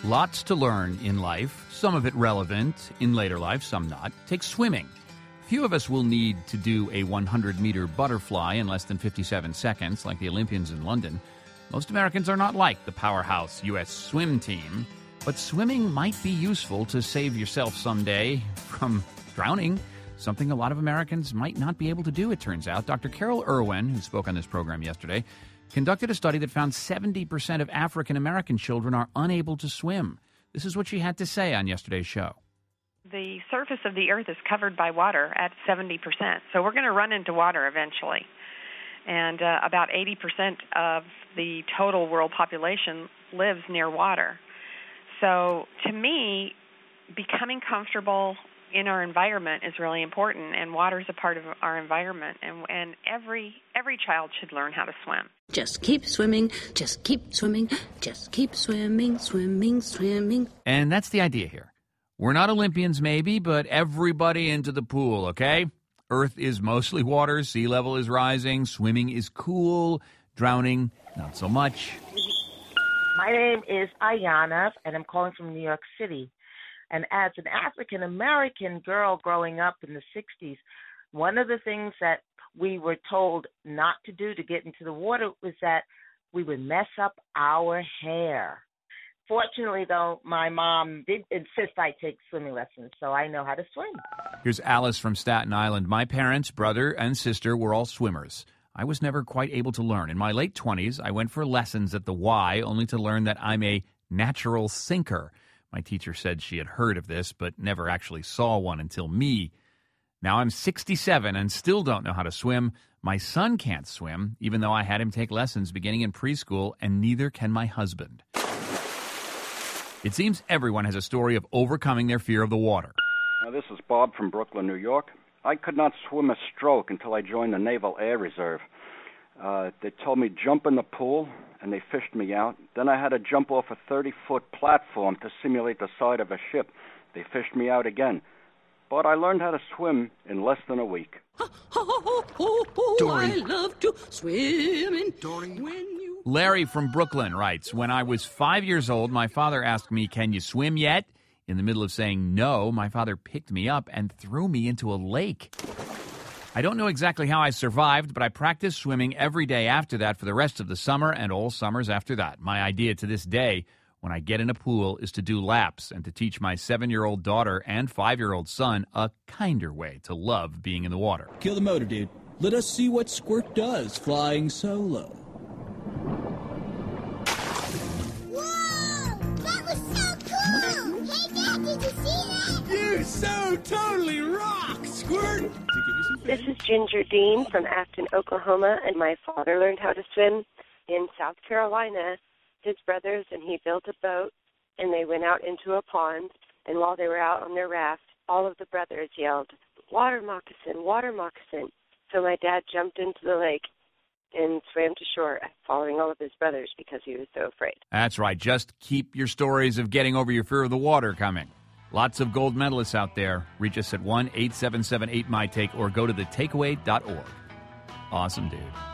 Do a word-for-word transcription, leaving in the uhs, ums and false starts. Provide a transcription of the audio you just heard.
Lots to learn in life, some of it relevant in later life, some not. Take swimming. Few of us will need to do a hundred-meter butterfly in less than fifty-seven seconds, like the Olympians in London. Most Americans are not like the powerhouse U S swim team, but swimming might be useful to save yourself someday from drowning, something a lot of Americans might not be able to do, it turns out. Doctor Carol Irwin, who spoke on this program yesterday, conducted a study that found seventy percent of African-American children are unable to swim. This is what she had to say on yesterday's show. The surface of the earth is covered by water at seventy percent, so we're going to run into water eventually. And uh, about eighty percent of the total world population lives near water. So to me, becoming comfortable in our environment is really important, and water is a part of our environment, and, and every every child should learn how to swim. Just keep swimming, just keep swimming, just keep swimming, swimming, swimming. And that's the idea here. We're not Olympians, maybe, but everybody into the pool, okay? Earth is mostly water, sea level is rising, swimming is cool, drowning, not so much. My name is Ayana, and I'm calling from New York City. And as an African-American girl growing up in the sixties, one of the things that we were told not to do to get into the water was that we would mess up our hair. Fortunately, though, my mom did insist I take swimming lessons, so I know how to swim. Here's Alice from Staten Island. My parents, brother, and sister were all swimmers. I was never quite able to learn. In my late twenties, I went for lessons at the Y, only to learn that I'm a natural sinker. My teacher said she had heard of this, but never actually saw one until me. Now I'm sixty-seven and still don't know how to swim. My son can't swim, even though I had him take lessons beginning in preschool, and neither can my husband. It seems everyone has a story of overcoming their fear of the water. Now, this is Bob from Brooklyn, New York. I could not swim a stroke until I joined the Naval Air Reserve. Uh, they told me jump in the pool, and they fished me out. Then I had to jump off a thirty-foot platform to simulate the side of a ship. They fished me out again. But I learned how to swim in less than a week. Dory. I love to swim in Dory. When you... Larry from Brooklyn writes, when I was five years old, my father asked me, can you swim yet? In the middle of saying no, my father picked me up and threw me into a lake. I don't know exactly how I survived, but I practiced swimming every day after that for the rest of the summer and all summers after that. My idea to this day, when I get in a pool, is to do laps and to teach my seven-year-old daughter and five-year-old son a kinder way to love being in the water. Kill the motor, dude. Let us see what Squirt does flying solo. You so totally rock, Squirt! This is Ginger Dean from Afton, Oklahoma, and my father learned how to swim in South Carolina. His brothers and he built a boat, and they went out into a pond, and while they were out on their raft, all of the brothers yelled, water moccasin, water moccasin. So my dad jumped into the lake and swam to shore, following all of his brothers because he was so afraid. That's right. Just keep your stories of getting over your fear of the water coming. Lots of gold medalists out there. Reach us at one eight seven seven eight my take or go to the takeaway dot org. Awesome, dude.